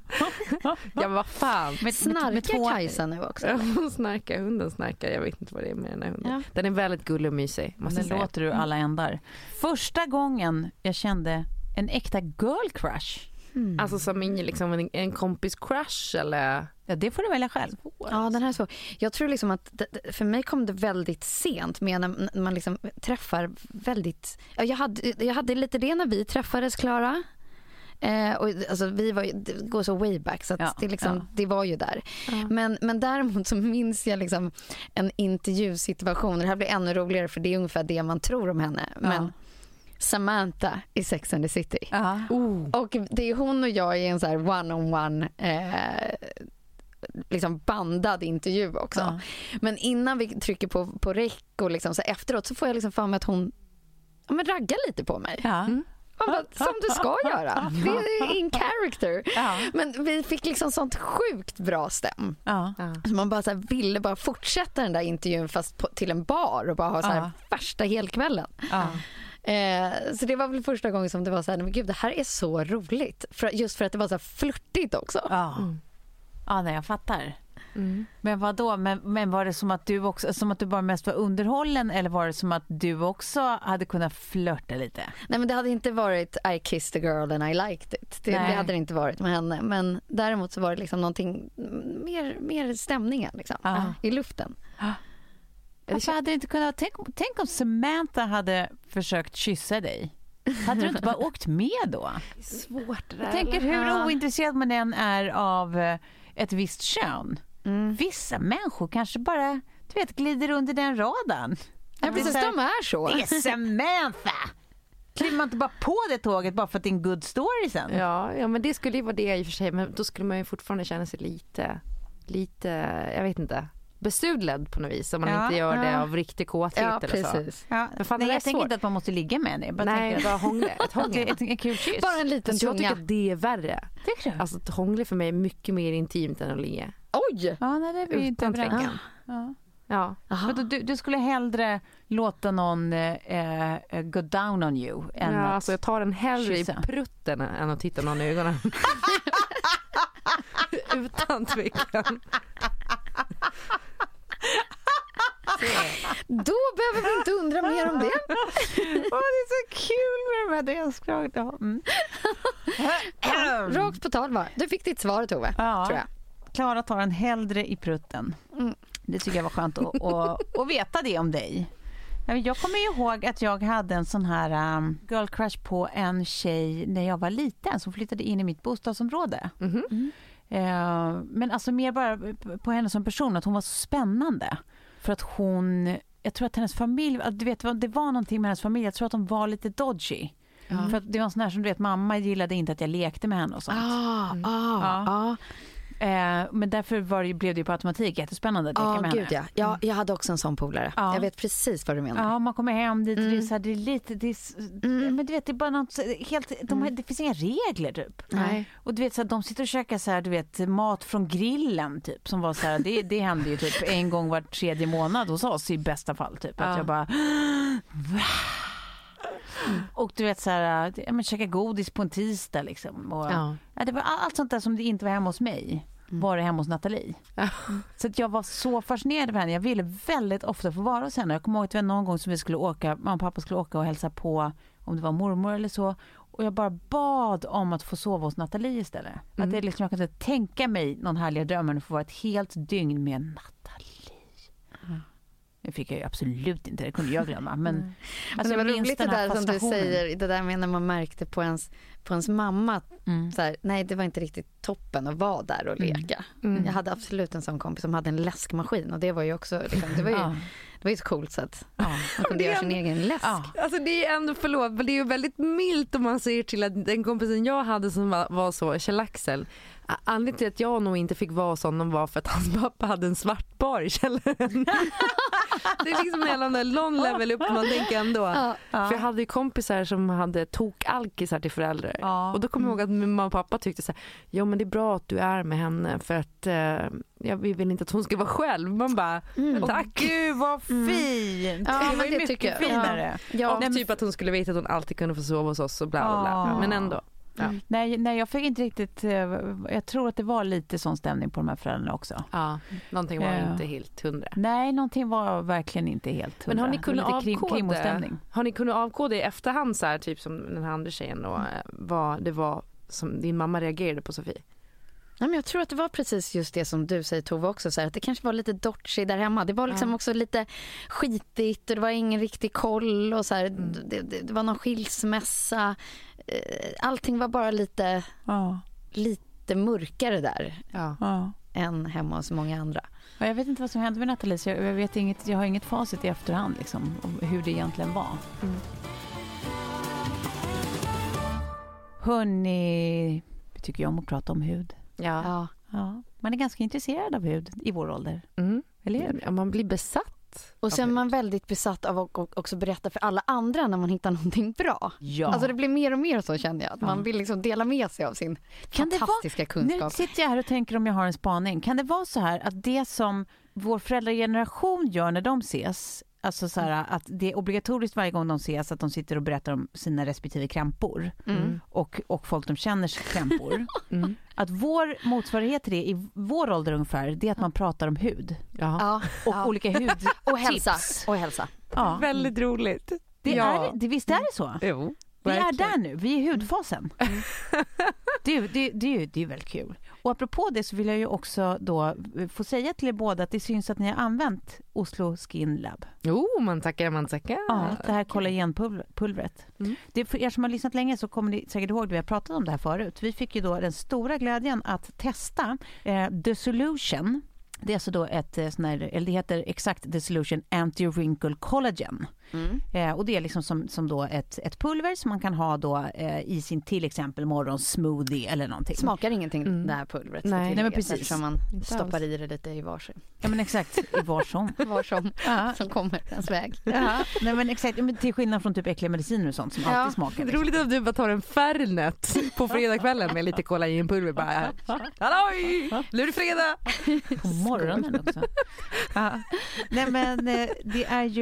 Ja, vad fan. Snarkar Kajsa nu också? Hunden snarkar. Jag vet inte vad det är med den här hunden. Den är väldigt gullig och mysig. Den låter du alla ändar. Första gången jag kände en äkta girl crush. Alltså som liksom en kompis crush eller... Ja, det får du välja själv. Ja, den här är så. Jag tror liksom att för mig kom det väldigt sent med när man liksom träffar väldigt... Ja, jag hade lite det när vi träffades, Klara. Och alltså det går så way back så att det var ju där. Men däremot så minns jag liksom en intervjusituation. Det här blir ännu roligare för det är ungefär det man tror om henne. Men Samantha i Sex and the City. Och det är hon och jag i en så här one-on-one liksom bandad intervju också. Men innan vi trycker på räck och liksom så efteråt så får jag liksom fram att hon raggar lite på mig. Som du ska göra. Det är in character. Men vi fick liksom sånt sjukt bra stäm. Så man bara så här ville bara fortsätta den där intervjun fast till en bar och bara ha så här värsta helkvällen. Så det var väl första gången som det var så här, men gud, det här är så roligt. Just för att det var så här flirtigt också. Ja, nej, jag fattar. Men vad då? Men var det som att du bara mest var underhållen, eller var det som att du också hade kunnat flirta lite? Nej, men det hade inte varit I kissed a girl and I liked it. Det hade det inte varit med henne. Men däremot så var det liksom någonting mer stämningen liksom, i luften. Varför hade det inte kunnat... Tänk om Samantha hade försökt kyssa dig. Hade du inte bara åkt med då? Svårt det där. Jag tänker hur ointresserad man än är av ett visst kön. Vissa människor kanske bara, du vet, glider under den radarn. Ja, precis, de är så. Det är Samantha! Kliver man inte bara på det tåget bara för att det är en good story sen? Ja, men det skulle ju vara det i och för sig. Men då skulle man ju fortfarande känna sig lite, jag vet inte, besudlad på något vis, om man inte gör det av riktig kåthet eller precis. så. Men fan, nej, jag tänker inte att man måste ligga med henne. Bara hångla. En kul kyss. Bara en liten tunga. Jag tycker att det är värre. Tycker du? Alltså att hångla för mig är mycket mer intimt än att ligga. Oj! Ja, nej, det blir inte överens. Ja. Men du skulle hellre låta någon go down on you än att alltså jag tar den hellre kyssa i prutten än att titta någon i ögonen. Utan tvekan. Då behöver vi inte undra mer om det. Det är så kul med de här delskragen. Rakt på tal, du fick ditt svar, Tove, tror jag. Klara tar en hellre i prutten. Det tycker jag var skönt att veta det om dig. Jag kommer ju ihåg att jag hade en sån här girl crush på en tjej när jag var liten som flyttade in i mitt bostadsområde. Men alltså mer bara på henne som person, att hon var så spännande. För att jag tror att hennes familj, du vet, det var någonting med hennes familj, jag tror att de var lite dodgy. För att det var en sån här som du vet, mamma gillade inte att jag lekte med henne och sånt. Men därför blev det ju på automatik jättespännande att leka med henne. Ja, jag hade också en sån polare. Jag vet precis vad du menar. Ja, man kommer hem dit, det är lite men du vet, det är bara något helt det finns inga regler typ. Nej. Och du vet så här, de sitter och käkar så här, du vet, mat från grillen typ, som var så här, det hände ju typ en gång var 3:e månad hos oss i bästa fall typ, att jag bara och du vet så här, käka godis på en tisdag liksom, och det var allt sånt där som det inte var hemma hos mig. Var det hemma hos Nathalie. Så att jag var så fascinerad av henne. Jag ville väldigt ofta få vara hos henne. Jag kommer ihåg att det var någon gång som vi skulle åka, mamma och pappa skulle åka och hälsa på, om det var mormor eller så. Och jag bara bad om att få sova hos Nathalie istället. Att det liksom, jag kunde tänka mig någon härlig dröm att få vara ett helt dygn med Nathalie. Det fick jag ju absolut inte, det kunde jag glömma. Men alltså, det var roligt det där som du säger, det där med när man märkte på ens mamma så här, nej, det var inte riktigt toppen att vara där och leka. Jag hade absolut en sån kompis som hade en läskmaskin, och det var ju också liksom, det var ju så coolt så att man kunde göra sin egen läsk. Alltså det är ändå, förlåt, det är ju väldigt milt om man ser till att den kompisen jag hade som var så, Kjell Axel, anledningen till att jag nog inte fick vara sån var för att hans pappa hade en svart bar i källaren. Det är liksom hela en lång level upp, man tänker ändå. För jag hade ju kompisar som hade tokalkisar till föräldrar. Och då kommer jag ihåg att min mamma och pappa tyckte så här, jo men det är bra att du är med henne för att vi vill inte att hon ska vara själv. Man bara, tack. Gud vad fint. Ja, det var ju mycket finare. Ja, typ att hon skulle veta att hon alltid kunde få sova hos oss och bla bla bla. Men ändå. Nej, jag fick inte riktigt, jag tror att det var lite sån stämning på de här föräldrarna också. Ja, någonting var inte helt 100. Nej, någonting var verkligen inte helt 100. Men har ni kunnat avkoda i efterhand så här, typ som den här andra tjejen då, vad det var som din mamma reagerade på Sofie? Nej, men jag tror att det var precis just det som du säger, Tove, också så här, att det kanske var lite dodgy där hemma. Det var liksom också lite skitigt och det var ingen riktig koll och så här, det var någon skilsmässa. Allting var bara lite mörkare där än hemma hos många andra. Jag vet inte vad som hände med Nathalie, så jag har inget facit i efterhand liksom, om hur det egentligen var. Hörrni, vi tycker ju om att prata om hud. Ja. Man är ganska intresserad av hud i vår ålder. Eller hur? Ja, man blir besatt Och sen är man väldigt besatt av att också berätta för alla andra när man hittar någonting bra. Ja. Alltså det blir mer och mer så, känner jag. Att man vill liksom dela med sig av sin fantastiska kunskap. Nu sitter jag här och tänker om jag har en spaning. Kan det vara så här att det som vår föräldrageneration gör när de ses, alltså så här, att det är obligatoriskt varje gång de ses att de sitter och berättar om sina respektive krämpor och folk de känner sig krämpor. Att vår motsvarighet till det i vår ålder ungefär, det är att man pratar om hud. Och olika hud och hälsa. Och hälsa. Ja. Väldigt roligt. Visst är det så? Jo. Vi är där nu, vi är i hudfasen. Det är väldigt kul. Och apropå det så vill jag ju också då få säga till er båda att det syns att ni har använt Oslo Skin Lab. Man tackar. Ja, det här kollagenpulvret. Det för er som har lyssnat länge så kommer ni säkert ihåg att vi har pratat om det här förut. Vi fick ju då den stora glädjen att testa The Solution. Det är alltså då det heter exakt The Solution Anti-Wrinkle Collagen. Och det är liksom som då ett pulver som man kan ha då i sin till exempel morgonsmoothie eller någonting. Smakar ingenting det här pulvret. Nej men precis. Eftersom man stoppar i det lite i varsin. Ja men exakt, i varsom som kommer ens väg. Ja, nej men exakt, men till skillnad från typ äckliga mediciner och sånt som alltid smakar. Det är roligt att du bara tar en Fernet på fredagskvällen med lite kollagenpulver bara. Halloj! Nu är det fredag! På morgonen också. Nej men det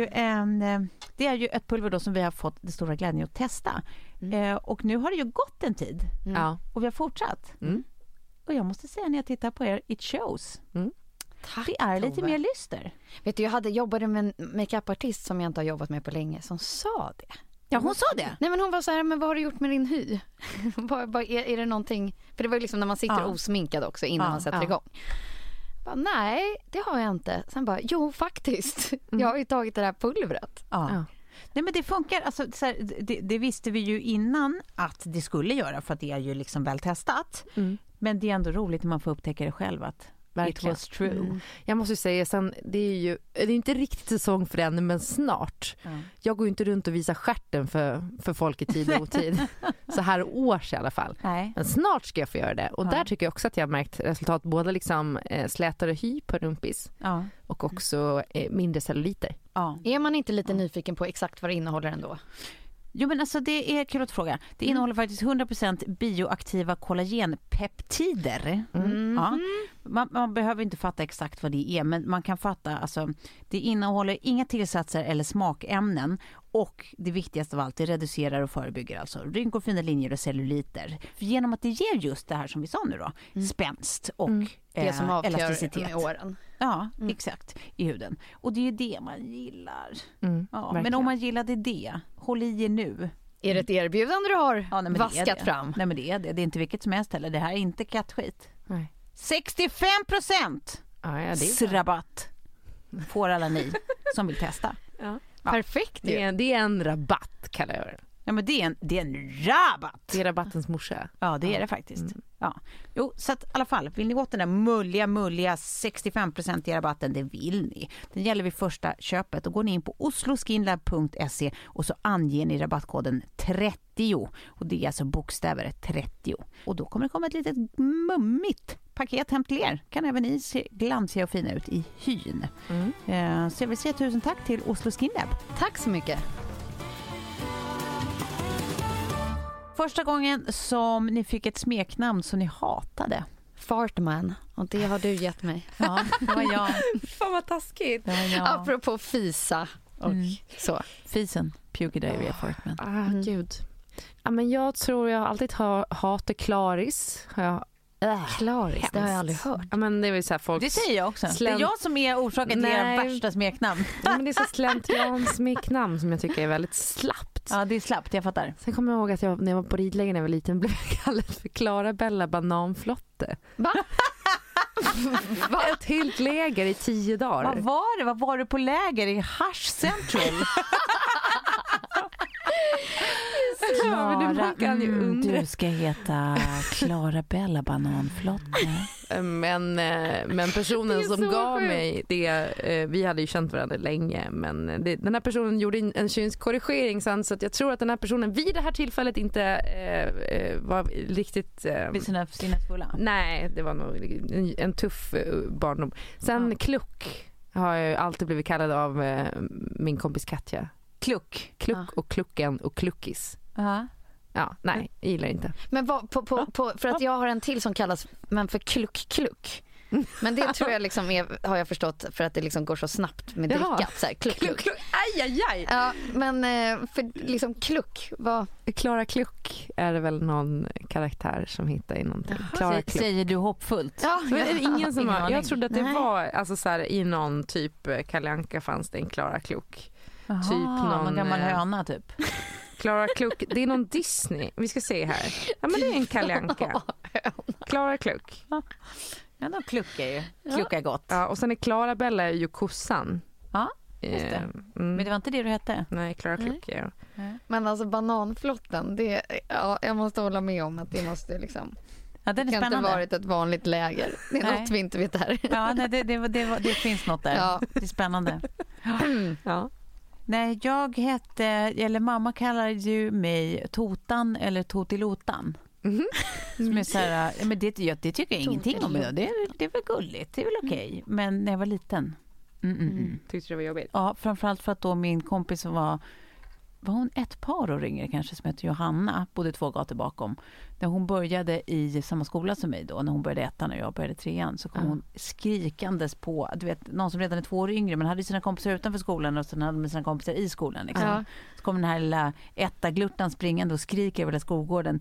är ju ett pulver då som vi har fått det stora glädjen att testa. Och nu har det ju gått en tid. Och vi har fortsatt. Och jag måste säga när jag tittar på er, it shows. Tack, det är lite mer lyster. Vet du, jag jobbade med en makeupartist som jag inte har jobbat med på länge som sa det. Ja, hon sa det. Nej, men hon var så här, men vad har du gjort med din hy? Är det någonting? För det var ju liksom när man sitter osminkad också innan man sätter igång. Bara, nej, det har jag inte. Sen bara, jo faktiskt. Jag har ju tagit det här pulvret. Nej men det funkar, alltså, så här, det visste vi ju innan att det skulle göra för att det är ju liksom väl testat. Men det är ändå roligt när man får upptäcka det själv att it was true. Jag måste säga sen, det är inte riktigt säsong för den, men snart. Jag går ju inte runt och visar stjärten för folk i tid och otid. Så här års i alla fall. Nej. Men snart ska jag få göra det. Och där tycker jag också att jag har märkt resultat, både liksom slätare hy på rumpis och också mindre celluliter. Är man inte lite nyfiken på exakt vad det innehåller ändå? Jo men alltså det är kul att fråga. Det innehåller faktiskt 100% bioaktiva kollagenpeptider. Man behöver inte fatta exakt vad det är, men man kan fatta, alltså det innehåller inga tillsatser eller smakämnen, och det viktigaste av allt, det reducerar och förebygger alltså rynkor, fina linjer och celluliter. För genom att det ger just det här som vi sa nu då, spänst och det som avgör elasticitet med åren. Ja, exakt, i huden. Och det är ju det man gillar. Men om man gillade det, håll i er nu. Är det ett erbjudande du har vaskat fram? Nej men det är det. Det är inte vilket som helst heller. Det här är inte kattskit. 65% rabatt får alla ni som vill testa. Perfekt. Det är en rabatt, kallar jag det. Ja men det är en rabatt. Det är rabattens morsa. Ja, det är det faktiskt. Ja. Jo, så att i alla fall, vill ni åt den där mulliga 65% i rabatten, det vill ni. Den gäller vid första köpet. Då går ni in på osloskinlab.se och så anger ni rabattkoden 30. Och det är alltså bokstäver 30. Och då kommer det komma ett litet mummigt paket hem till er. Kan även ni se glansiga och fina ut i hyn. Så jag vill säga tusen tack till Oslo Skin Lab. Tack så mycket. Första gången som ni fick ett smeknamn som ni hatade. Fartman. Och det har du gett mig. Ja, det var jag. Fan vad taskigt. Det var jag. Apropå fisa. Och så. Fisen. Pukedaria Fartman. Gud. Ja, men jag tror jag alltid har hatat Klaris. Klaris, det har jag aldrig hört. Ja, men det är väl så här folk. Det säger jag också. Det är jag som är orsaken till era värsta smeknamn. Men det är så slentrian-smeknamn som jag tycker är väldigt slappt. Ja, det är slappt, jag fattar. Sen kommer jag ihåg att när jag var på ridläger när jag var liten blev jag kallad för Clarabella bananflotte. Va? Ett helt läger i 10 dagar. Vad var du på läger i Hash Central? Klara, du ska heta Clarabella bananflotte. Men personen som gav mig det, vi hade ju känt varandra länge, men den här personen gjorde en könskorrigering sen, så att jag tror att den här personen vid det här tillfället inte var riktigt vid sina sinnesfulla. Nej, det var nog en tuff barndom. Sen Kluck har jag ju alltid blivit kallad av min kompis Katja. Kluck Och Klucken och Kluckis. Ja, nej, jag gillar inte. Men för att jag har en till som kallas för kluck. Men det tror jag liksom har jag förstått för att det liksom går så snabbt med drickat. Så här, kluck. Aj. Ja, men för liksom kluck var... Klara Kluck är det väl någon karaktär som hittar i någonting. Klara Kluck. Säger du hoppfullt? Ja, det är ingen som har, jag trodde att det Nej. var alltså så här, i någon typ Kalle Anka fanns det en Klara Kluck. Aha, Typ någon gammal höna typ. Klara Kluck, det är någon Disney. Vi ska se här. Ja, men det är en Kalle Anka. Klara Kluck. Ja, de kluckar ju. Kluckar gott. Ja, och sen är Klara Bella är ju kossan. Ja, just det. Men det var inte det du hette? Nej, Klara Kluck, ja. Men alltså bananflotten, jag måste hålla med om att det måste liksom... Ja, den är det kan spännande. inte varit ett vanligt läger. Det är något vi inte vet här. Ja, nej, det finns något där. Ja. Det är spännande. Ja. Nej, jag hette, eller mamma kallar ju mig Totan eller Totilotan. Som är så här, men det tycker jag ingenting om idag. Det är väl gulligt, det är väl okej. Men när jag var liten. Tyckte det var jobbigt? Ja, framförallt för att då min kompis som var hon ett par år yngre kanske, som hette Johanna, bodde 2 gator bakom. När hon började i samma skola som mig då, när hon började 1:an och jag började 3:an, så kom hon skrikandes på, du vet, någon som redan är 2 år yngre men hade sina kompisar utanför skolan och sen hade med sina kompisar i skolan liksom. Ja. Så kom den här lilla 1-gluttan springande och skriker över hela skolgården: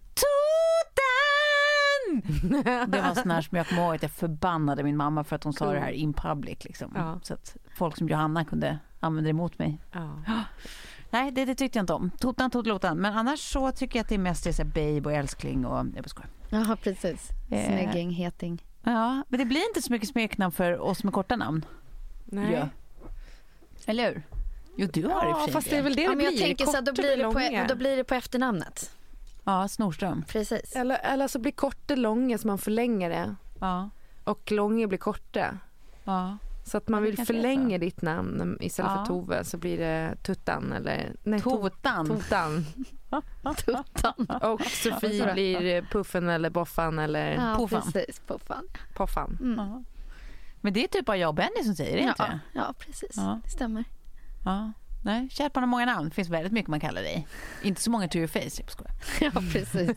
Totan! Det var sån här som jag kommer ihåg att jag förbannade min mamma för att hon sa det här in public liksom. Ja. Så att folk som Johanna kunde använda det emot mig. Nej, det tyckte jag inte om. Totan. Men annars så tycker jag att det är mest det så här babe och älskling och jag skojar. Jaha, precis. Snegging, heting. Ja, men det blir inte så mycket smeknamn för oss med korta namn. Nej. Ja. Eller hur? Jo, du har i och för sig fast det är väl det men blir. jag tänker så att då blir det på efternamnet. Ja, Snorström. Precis. Eller så blir korta långa så man förlänger det. Ja. Och långa blir korta. Ja. Så att man vill förlänga ditt namn istället för Tove, så blir det Tuttan eller Totan. Tuttan. Och Sofie blir Puffen eller Boffan eller Puffan. Precis, Poffan. Ja. Men det är typ bara jag och Benny som säger det, inte? Ja, precis. Det stämmer. Ja. Nej, kärt barn har många namn. Det finns väldigt mycket man kallar dig. Inte så många to your face, Ja, precis.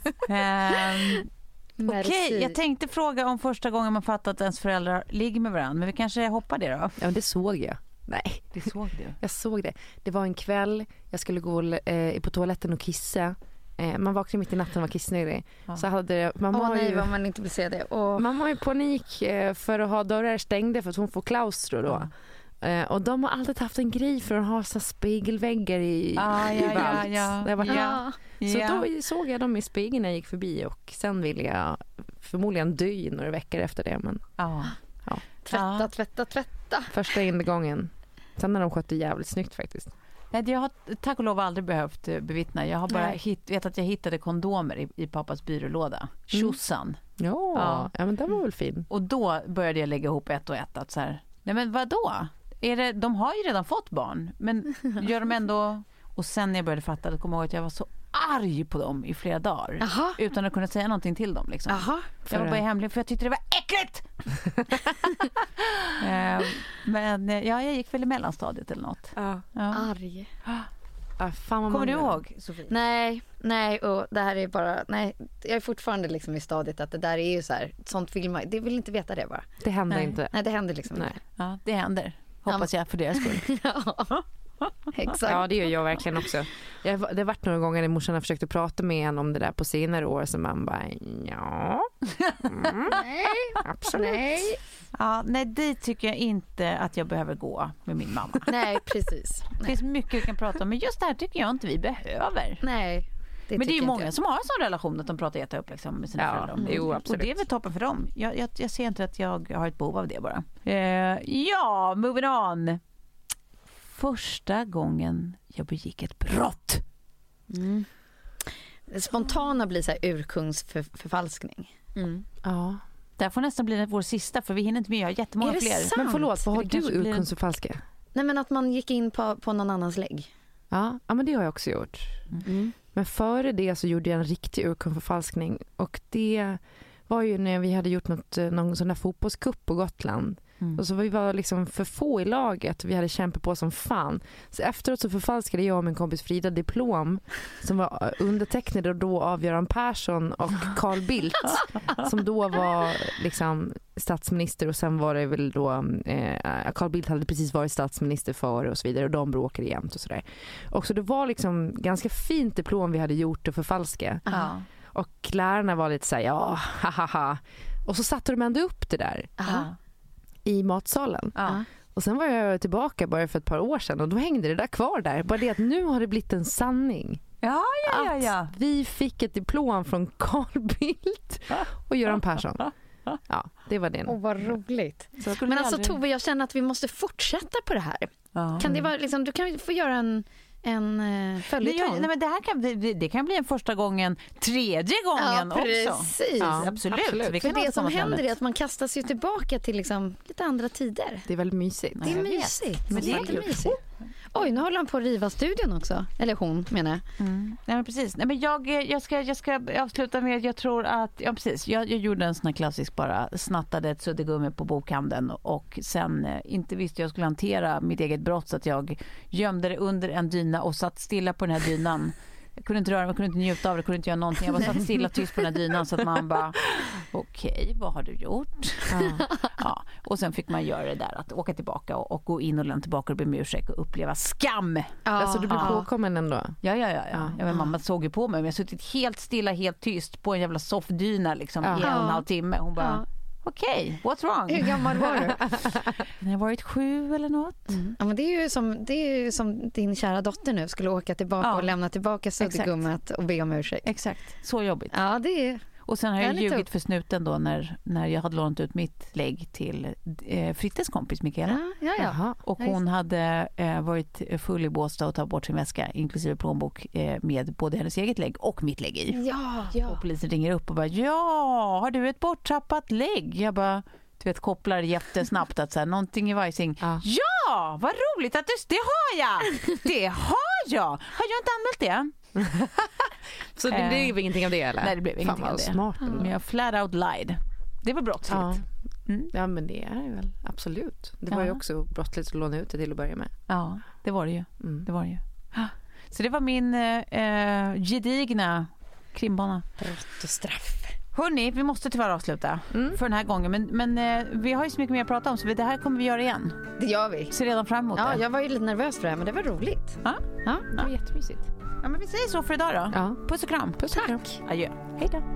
Okej, jag tänkte fråga om första gången man fattat att ens föräldrar ligger med varandra. Men vi kanske hoppar det då? Ja, men det såg jag. Nej, det såg du. Jag såg det. Det var en kväll, jag skulle gå på toaletten och kissa. Man vaknade mitt i natten och var kissnödig. Så hade vad man inte vill se det. Man var i panik för att ha dörrar stängda för att hon får klaustro då. Och de har alltid haft en grej för att ha så spegelväggar i valt. Så då såg jag dem i spegeln när jag gick förbi och sen ville jag förmodligen dö i några veckor efter det. Men, Tvätta. Första ingången. Sen har de skött det jävligt snyggt faktiskt. Jag har tack och lov aldrig behövt bevittna. Jag har bara vet att jag hittade kondomer i pappas byrålåda. Tjossan. Ja, men den var väl fin. Och då började jag lägga ihop ett och ett. Att så här, nej men vadå? De har ju redan fått barn. Men gör de ändå... Och sen när jag började fatta, det kommer jag ihåg att jag var så arg på dem i flera dagar. Aha. Utan att kunna säga någonting till dem. Liksom. Jag var bara hemlig för jag tyckte det var äckligt! Men jag gick väl i mellanstadiet eller något. Arg. Kommer du ihåg, Sofie? Nej, och det här är bara... Nej, jag är fortfarande liksom i stadiet att det där är ju så här... Sånt vill man... Det vill inte veta det bara. Det händer inte. Nej, det händer liksom inte. Ja, det händer. Hoppas jag för deras skull. Exakt. Ja, det gör jag verkligen också. Det har varit några gånger när morsan har försökt prata med en om det där på senare år, så man bara, nej, absolut. Nej, det tycker jag inte att jag behöver gå med min mamma. Nej, precis. Det finns mycket vi kan prata om, men just det här tycker jag inte vi behöver. Nej. Men det är ju många som har en sån relation att de pratar jättehögt liksom, med sina föräldrar. Jo, absolut. Och det är väl toppen för dem. Jag ser inte att jag har ett behov av det bara. Moving on. Första gången jag begick ett brott. Spontana blir så här urkungsförfalskning. Ja. Det får nästan bli vår sista, för vi hinner inte med. Jag har jättemånga fler. Sant? Men förlåt, vad har du urkundsförfalska? Nej, men att man gick in på någon annans lägg. Ja, men det har jag också gjort. Men före det så gjorde jag en riktig urkundsförfalskning. Och det var ju när vi hade gjort någon sån där fotbollscup på Gotland. Och så vi var liksom för få i laget. Vi hade kämpat på som fan. Så efteråt så förfalskade jag och min kompis Frida diplom som var undertecknade då av Göran Persson och Carl Bildt som då var liksom statsminister, och sen var det väl då Carl Bildt hade precis varit statsminister före och så vidare, och de bråkade jämt och sådär. Och så det var liksom ganska fint diplom vi hade gjort att förfalska. Och lärarna var lite så här, ja, hahaha. Och så satte de ändå upp det där i matsalen. Och sen var jag tillbaka bara för ett par år sedan, och då hängde det där kvar där. Bara det att nu har det blivit en sanning. Ja. Att vi fick ett diplom från Carl Bildt och Göran Persson. Ja, det var det. Vad roligt. Men alltså Tove, jag känner att vi måste fortsätta på det här. Kan det vara liksom, du kan få göra en följetong. Nej, men det kan bli en första gången, tredje gången också. Ja, absolut. Vi kan för det som händer är att man kastas ju tillbaka till liksom lite andra tider. Det är väldigt mysigt. Det är mysigt. Men det är mysigt. Oj, nu håller han på att riva studion också. Eller hon, menar jag. Nej, men precis. Nej, men jag ska avsluta med att jag tror att... Ja, precis. Jag gjorde en sån här klassisk, bara snattade ett suddgummi på bokhandeln, och sen inte visste jag skulle hantera mitt eget brott, så att jag gömde det under en dyna och satt stilla på den här dynan. Jag kunde inte röra mig, jag kunde inte njuta av det, kunde inte göra någonting. Jag bara satt stilla tyst på den här dynan, så att man bara, okej, vad har du gjort? Ja. Och sen fick man göra det där, att åka tillbaka och gå in och lämna tillbaka och be om ursäkt och uppleva skam. Alltså du blev påkommen ändå? Ja. Men mamma såg ju på mig, men jag suttit helt stilla, helt tyst på en jävla soffdyna liksom, i 1,5 timme. Hon bara... Okej, what's wrong? Hur gammal var du? Jag har varit 7 eller något. Ja, men det är ju som din kära dotter nu skulle åka tillbaka och lämna tillbaka suddgummet och be om ursäkt. Exakt, så jobbigt. Ja, det är... Och sen har jag ljugit för snuten då när jag hade lånat ut mitt lägg till Frittes kompis Mikaela. Ja. Och hon hade varit full i Båstad och tagit bort sin väska, inklusive plånbok, med både hennes eget lägg och mitt lägg i. Ja. Och polisen ringer upp och bara, har du ett borttappat lägg? Jag bara, du vet, kopplar jättesnabbt att så här, någonting i vajsing. Ja, vad roligt att det har jag! Det har jag! Har jag inte anmält det? Så det blev ingenting av det, eller? Nej, det blev ingenting av det. Smart. Men jag flat out lied. Det var brottsligt. Ja, men det är det väl. Absolut. Det var ju också brottsligt att låna ut det till att börja med. Ja, det var det ju. Det var det ju. Så det var min gedigna krimbana. Brott och straff. Hörrni, vi måste tyvärr avsluta för den här gången. Men vi har ju så mycket mer att prata om, så det här kommer vi göra igen. Det gör vi. Så redan fram emot det. Jag var ju lite nervös för det här, men det var roligt. Ja, det var jättemysigt. Ja, men vi säger så för idag då. Ja. Puss och kram. Puss och kram. Adjö. Hej då.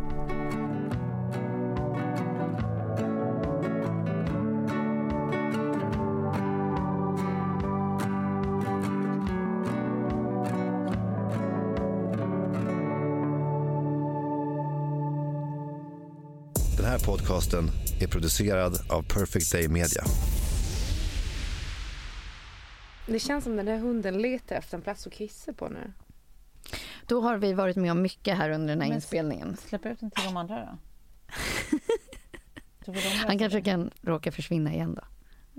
Den här podcasten är producerad av Perfect Day Media. Det känns som den där hunden letar efter en plats att kissa på nu. Då har vi varit med om mycket här under den här inspelningen. Släpper ut den till de andra då? Han kanske kan råka försvinna igen då.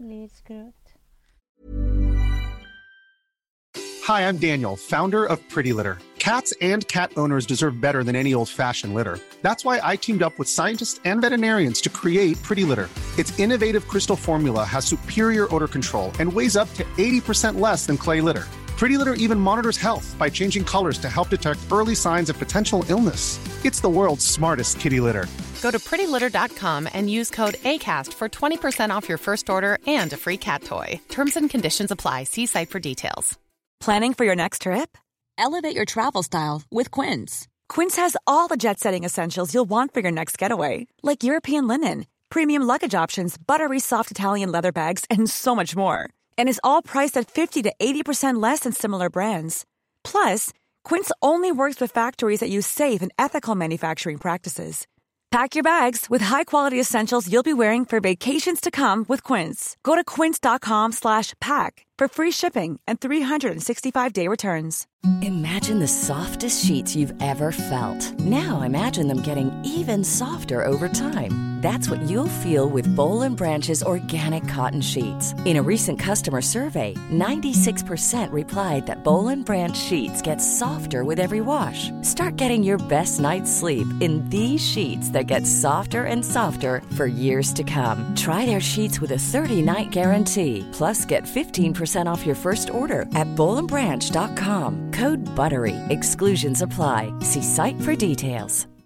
Hi, I'm Daniel, founder of Pretty Litter. Cats and cat owners deserve better than any old-fashioned litter. That's why I teamed up with scientists and veterinarians to create Pretty Litter. Its innovative crystal formula has superior odor control and weighs up to 80% less than clay litter. Pretty Litter even monitors health by changing colors to help detect early signs of potential illness. It's the world's smartest kitty litter. Go to prettylitter.com and use code ACAST for 20% off your first order and a free cat toy. Terms and conditions apply. See site for details. Planning for your next trip? Elevate your travel style with Quince. Quince has all the jet-setting essentials you'll want for your next getaway, like European linen, premium luggage options, buttery soft Italian leather bags, and so much more. And is all priced at 50 to 80% less than similar brands. Plus, Quince only works with factories that use safe and ethical manufacturing practices. Pack your bags with high-quality essentials you'll be wearing for vacations to come with Quince. Go to quince.com/pack for free shipping and 365-day returns. Imagine the softest sheets you've ever felt. Now imagine them getting even softer over time. That's what you'll feel with Boll & Branch's organic cotton sheets. In a recent customer survey, 96% replied that Boll & Branch sheets get softer with every wash. Start getting your best night's sleep in these sheets that get softer and softer for years to come. Try their sheets with a 30-night guarantee. Plus, get 15% off your first order at bollandbranch.com. Code BUTTERY. Exclusions apply. See site for details.